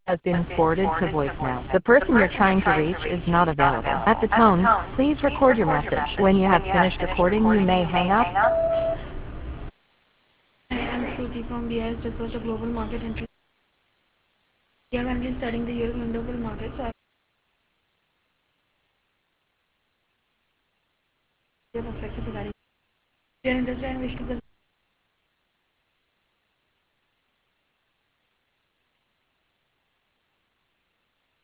has been forwarded to voicemail. The person you're trying to reach is not available. At the tone, please record your message. When you have finished recording, you may hang up. I am Shruti from BIS Research, a global market entry. We are currently studying the US global market, so I have perspective regarding. If you are interested and wish to proceed